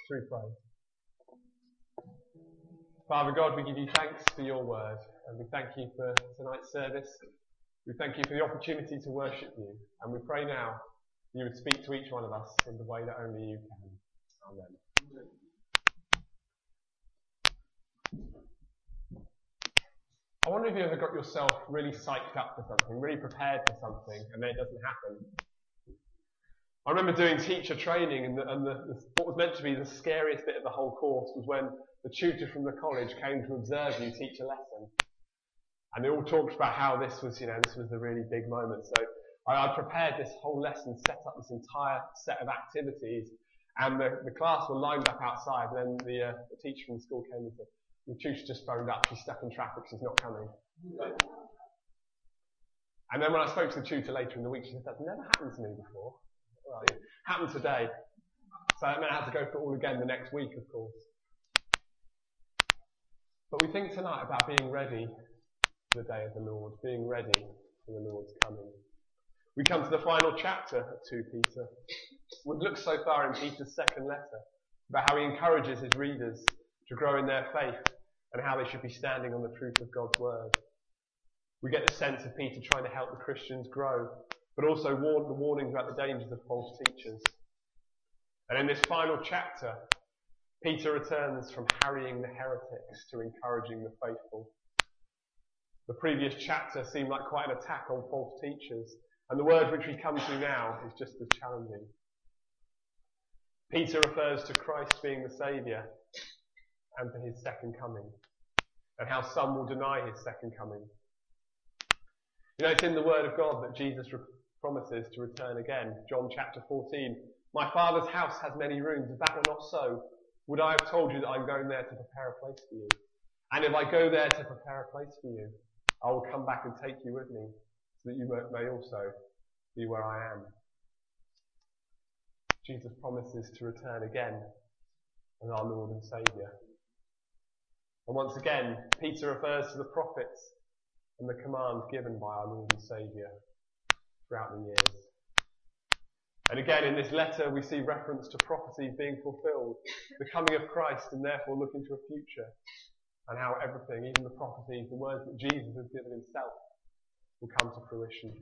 Shall we pray? Father God, we give you thanks for your word, and we thank you for tonight's service. We thank you for the opportunity to worship you, and we pray now you would speak to each one of us in the way that only you can. Amen. I wonder if you ever got yourself really psyched up for something, really prepared for something, and then it doesn't happen. I remember doing teacher training, and what was meant to be the scariest bit of the whole course was when the tutor from the college came to observe you teach a lesson. And they all talked about how this was the really big moment. So I prepared this whole lesson, set up this entire set of activities, and the class were lined up outside, and then the teacher from the school came and said, "The tutor just phoned up, she's stuck in traffic, she's not coming." And then when I spoke to the tutor later in the week, she said, "That's never happened to me before." Well, it happened today. So that meant I had to go through it all again the next week, of course. But we think tonight about being ready for the day of the Lord, being ready for the Lord's coming. We come to the final chapter of 2 Peter. We've looked so far in Peter's second letter about how he encourages his readers to grow in their faith and how they should be standing on the truth of God's word. We get the sense of Peter trying to help the Christians grow, but also the warnings about the dangers of false teachers. And in this final chapter, Peter returns from harrying the heretics to encouraging the faithful. The previous chapter seemed like quite an attack on false teachers, and the word which we come to now is just as challenging. Peter refers to Christ being the Saviour and to his second coming, and how some will deny his second coming. You know, it's in the Word of God that Jesus promises to return again. John chapter 14. "My Father's house has many rooms. If that were not so, would I have told you that I'm going there to prepare a place for you? And if I go there to prepare a place for you, I will come back and take you with me, so that you may also be where I am." Jesus promises to return again as our Lord and Saviour. And once again, Peter refers to the prophets and the command given by our Lord and Saviour throughout the years. And again in this letter we see reference to prophecies being fulfilled, the coming of Christ, and therefore looking to a future, and how everything, even the prophecies, the words that Jesus has given himself, will come to fruition.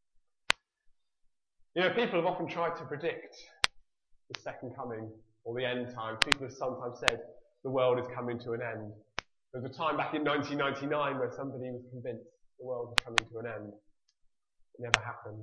You know, people have often tried to predict the second coming or the end time. People have sometimes said the world is coming to an end. There was a time back in 1999 where somebody was convinced the world was coming to an end. It never happened.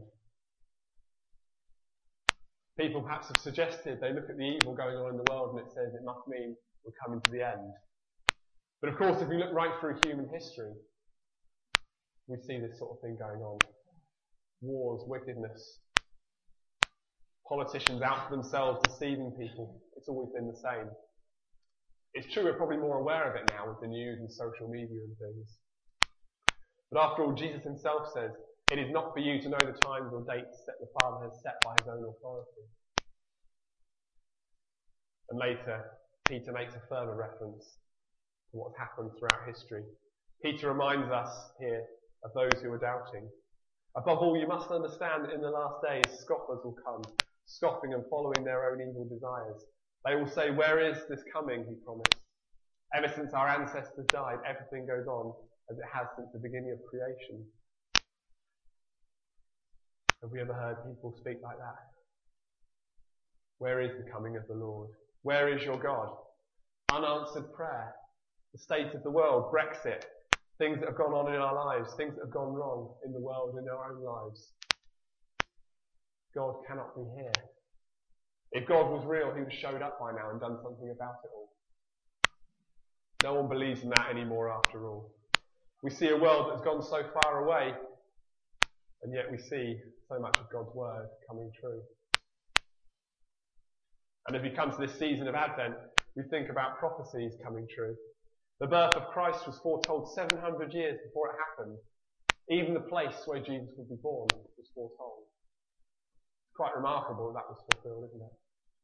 People perhaps have suggested they look at the evil going on in the world and it says it must mean we're coming to the end. But of course, if we look right through human history, we see this sort of thing going on. Wars, wickedness, politicians out for themselves, deceiving people. It's always been the same. It's true we're probably more aware of it now with the news and social media and things. But after all, Jesus himself says, "It is not for you to know the times or dates that the Father has set by his own authority." And later, Peter makes a further reference to what's happened throughout history. Peter reminds us here of those who are doubting. "Above all, you must understand that in the last days scoffers will come, scoffing and following their own evil desires. They will say, 'Where is this coming he promised? Ever since our ancestors died, everything goes on as it has since the beginning of creation.'" Have we ever heard people speak like that? Where is the coming of the Lord? Where is your God? Unanswered prayer, the state of the world, Brexit, things that have gone on in our lives, things that have gone wrong in the world, in our own lives. God cannot be here. If God was real, he would have showed up by now and done something about it all. No one believes in that anymore after all. We see a world that's gone so far away, and yet we see so much of God's word coming true. And as we come to this season of Advent, we think about prophecies coming true. The birth of Christ was foretold 700 years before it happened. Even the place where Jesus would be born was foretold. It's quite remarkable that was fulfilled, isn't it?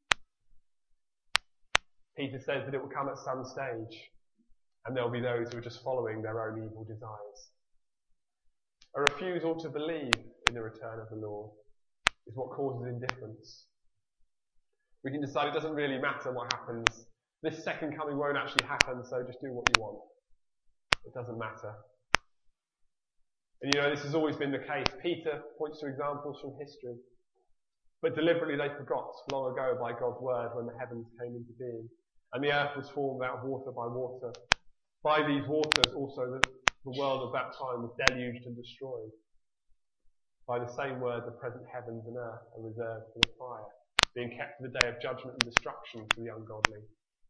Peter says that it will come at some stage, and there will be those who are just following their own evil desires. A refusal to believe in the return of the Lord is what causes indifference. We can decide it doesn't really matter what happens. This second coming won't actually happen, so just do what you want. It doesn't matter. And this has always been the case. Peter points to examples from history. But deliberately they forgot long ago by God's word when the heavens came into being. And the earth was formed out of water by water. By these waters also the world of that time was deluged and destroyed. By the same word the present heavens and earth are reserved for the fire, being kept for the day of judgment and destruction for the ungodly.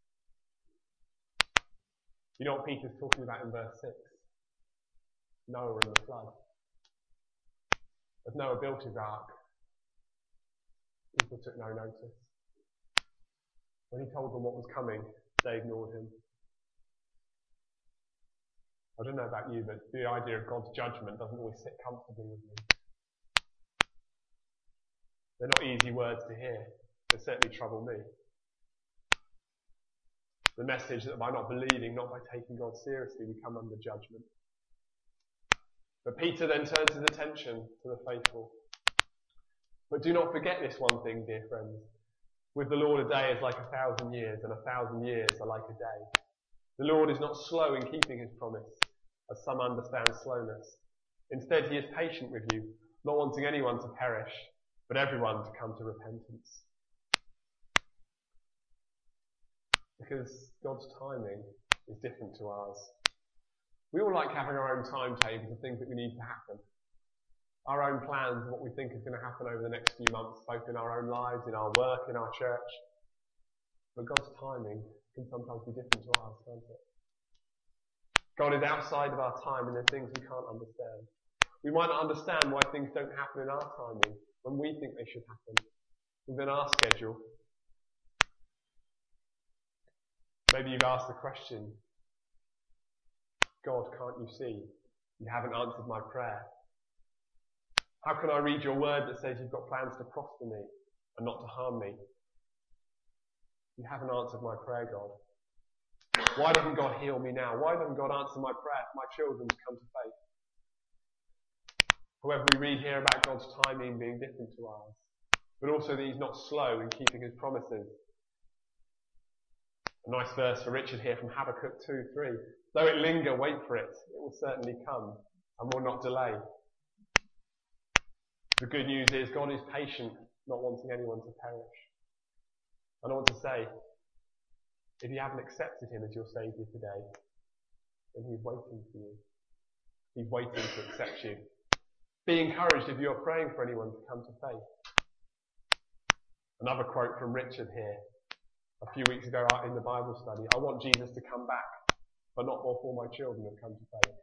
You know what Peter's talking about in verse 6? Noah and the flood. As Noah built his ark, people took no notice. When he told them what was coming, they ignored him. I don't know about you, but the idea of God's judgment doesn't always sit comfortably with me. They're not easy words to hear. They certainly trouble me. The message that by not believing, not by taking God seriously, we come under judgment. But Peter then turns his attention to the faithful. But do not forget this one thing, dear friends. With the Lord, a day is like 1,000 years, and 1,000 years are like a day. The Lord is not slow in keeping his promise, as some understand slowness. Instead, he is patient with you, not wanting anyone to perish, but everyone to come to repentance. Because God's timing is different to ours. We all like having our own timetables of things that we need to happen. Our own plans of what we think is going to happen over the next few months, both in our own lives, in our work, in our church. But God's timing can sometimes be different to ours, can't it? God is outside of our time and there are things we can't understand. We might not understand why things don't happen in our timing when we think they should happen, within our schedule. Maybe you've asked the question, God, can't you see? You haven't answered my prayer. How can I read your word that says you've got plans to prosper me and not to harm me? You haven't answered my prayer, God. Why doesn't God heal me now? Why doesn't God answer my prayer for my children to come to faith? However, we read here about God's timing being different to ours, but also that he's not slow in keeping his promises. A nice verse for Richard here from Habakkuk 2:3. Though it linger, wait for it. It will certainly come and will not delay. The good news is God is patient, not wanting anyone to perish. And I want to say, if you haven't accepted him as your Saviour today, then he's waiting for you. He's waiting to accept you. Be encouraged if you're praying for anyone to come to faith. Another quote from Richard here, a few weeks ago in the Bible study. I want Jesus to come back, but not before my children have come to faith.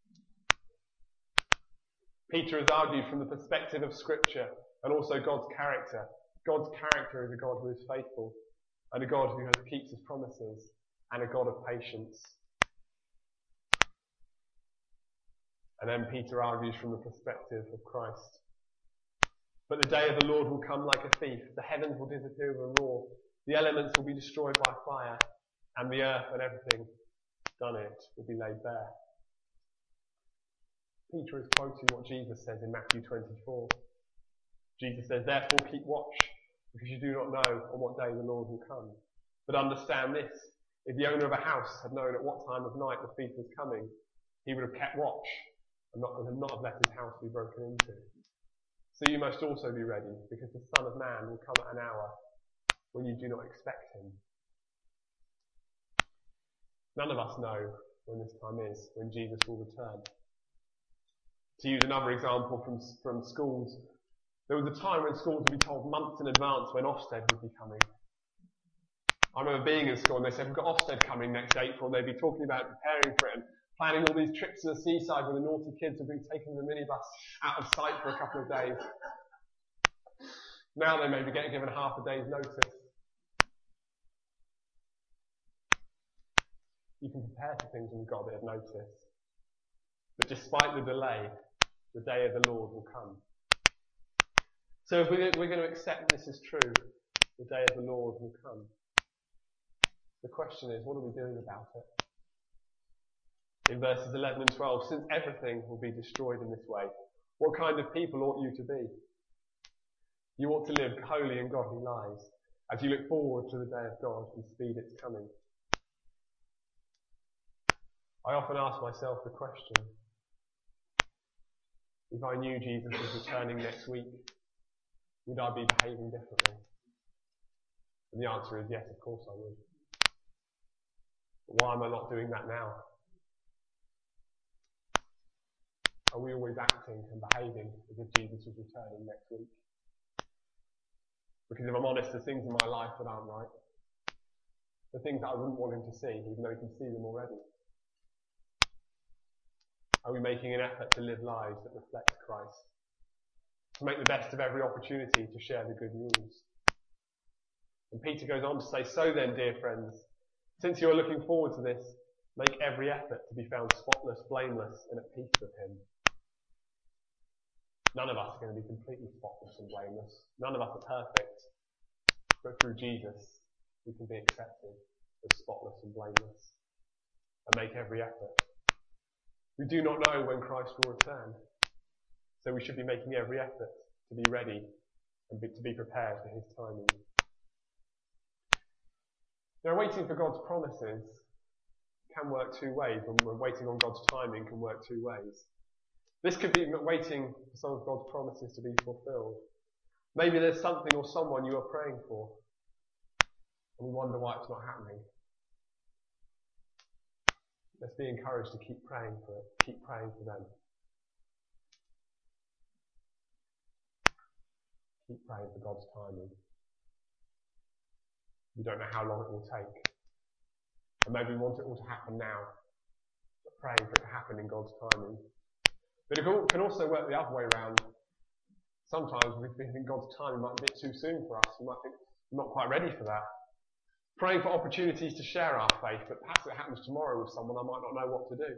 Peter has argued from the perspective of Scripture and also God's character. God's character is a God who is faithful and a God who keeps his promises and a God of patience. And then Peter argues from the perspective of Christ. But the day of the Lord will come like a thief. The heavens will disappear with a roar. The elements will be destroyed by fire, and the earth and everything done it will be laid bare. Peter is quoting what Jesus says in Matthew 24. Jesus says, therefore keep watch, because you do not know on what day the Lord will come. But understand this, if the owner of a house had known at what time of night the thief was coming, he would have kept watch and not have let his house be broken into. So you must also be ready, because the Son of Man will come at an hour when you do not expect him. None of us know when this time is, when Jesus will return. To use another example from schools, there was a time when schools would be told months in advance when Ofsted would be coming. I remember being in school and they said, we've got Ofsted coming next April. They'd be talking about preparing for it and planning all these trips to the seaside where the naughty kids would be taking the minibus out of sight for a couple of days. Now they may be getting given half a day's notice. You can prepare for things when you've got a bit of notice. But despite the delay, the day of the Lord will come. So if we're going to accept this is true, the day of the Lord will come. The question is, what are we doing about it? In verses 11 and 12, since everything will be destroyed in this way, what kind of people ought you to be? You ought to live holy and godly lives, as you look forward to the day of God and speed its coming. I often ask myself the question, if I knew Jesus was returning next week, would I be behaving differently? And the answer is yes, of course I would. But why am I not doing that now? Are we always acting and behaving as if Jesus was returning next week? Because if I'm honest, there's things in my life that aren't right. The things that I wouldn't want him to see, even though he can see them already. Are we making an effort to live lives that reflect Christ? To make the best of every opportunity to share the good news? And Peter goes on to say, so then, dear friends, since you are looking forward to this, make every effort to be found spotless, blameless, and at peace with him. None of us are going to be completely spotless and blameless. None of us are perfect. But through Jesus, we can be accepted as spotless and blameless. And make every effort. We do not know when Christ will return. So we should be making every effort to be ready and to be prepared for his timing. Now, waiting for God's promises can work two ways. When we're waiting on God's timing can work two ways. This could be waiting for some of God's promises to be fulfilled. Maybe there's something or someone you are praying for, and we wonder why it's not happening. Let's be encouraged to keep praying for it, keep praying for them. Keep praying for God's timing. We don't know how long it will take. And maybe we want it all to happen now, but praying for it to happen in God's timing. But it can also work the other way around. Sometimes we think God's timing might be a bit too soon for us. We might think we're not quite ready for that. Praying for opportunities to share our faith, but perhaps it happens tomorrow with someone I might not know what to do.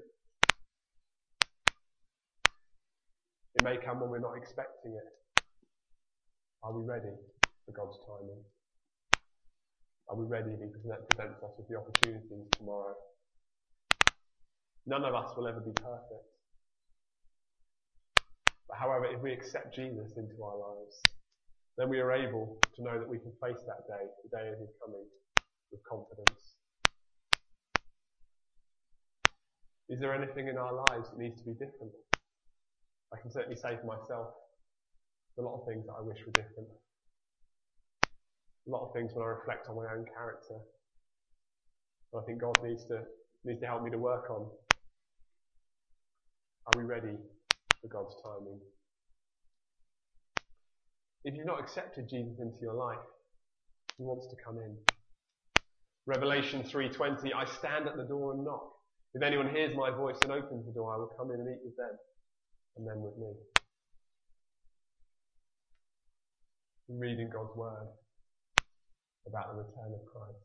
It may come when we're not expecting it. Are we ready for God's timing? Are we ready if he presents us with the opportunities tomorrow? None of us will ever be perfect. But however, if we accept Jesus into our lives, then we are able to know that we can face that day, the day of his coming, with confidence. Is there anything in our lives that needs to be different? I can certainly say for myself, a lot of things that I wish were different. A lot of things when I reflect on my own character, I think God needs to help me to work on. Are we ready for God's timing? If you've not accepted Jesus into your life, he wants to come in. Revelation 3:20, I stand at the door and knock. If anyone hears my voice and opens the door, I will come in and eat with them, and them with me. We read in God's word about the return of Christ.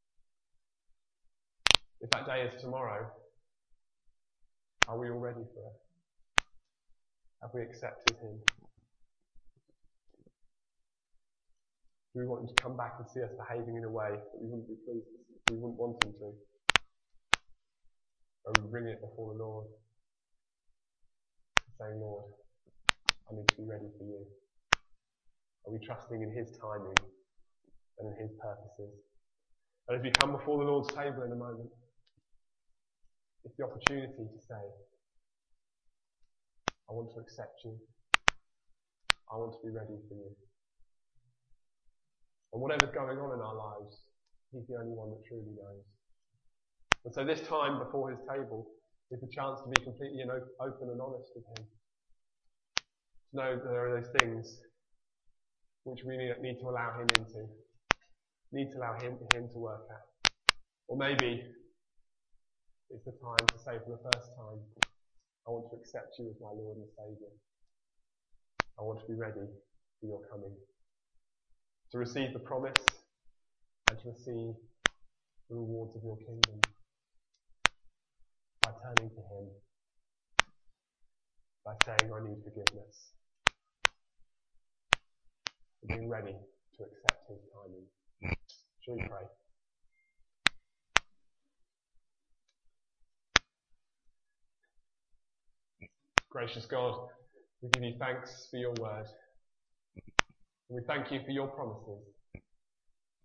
If that day is tomorrow, are we all ready for it? Have we accepted him? Do we want him to come back and see us behaving in a way that we wouldn't be pleased with, we wouldn't want him to? Or we bring it before the Lord, saying, Lord, I need to be ready for you. Are we trusting in his timing and in his purposes? And as we come before the Lord's table in a moment, it's the opportunity to say, I want to accept you. I want to be ready for you. And whatever's going on in our lives, he's the only one that truly knows. And so this time before his table is a chance to be completely open and honest with him. To know that there are those things which we need to allow him into. Need to allow him to work at. Or maybe it's the time to say for the first time, I want to accept you as my Lord and Saviour. I want to be ready for your coming. To receive the promise and to receive the rewards of your kingdom. By turning to him. By saying I need forgiveness. And being ready to accept his timing. Shall we pray? Gracious God, we give you thanks for your word. And we thank you for your promises.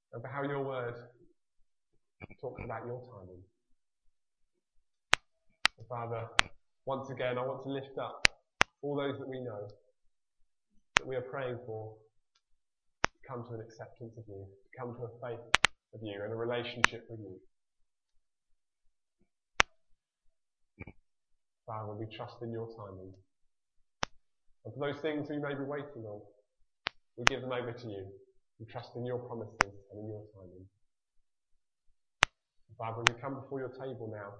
and for how your word talks about your timing. And Father, once again, I want to lift up all those that we know, that we are praying for, to come to an acceptance of you, to come to a faith of you and a relationship with you. Father, we trust in your timing. And for those things we may be waiting on, we give them over to you. We trust in your promises and in your timing. And Father, we come before your table now.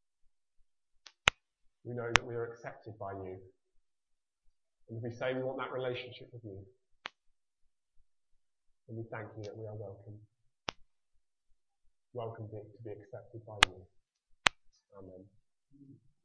We know that we are accepted by you. And we say we want that relationship with you. And we thank you that we are welcome. Welcome to be accepted by you. Amen.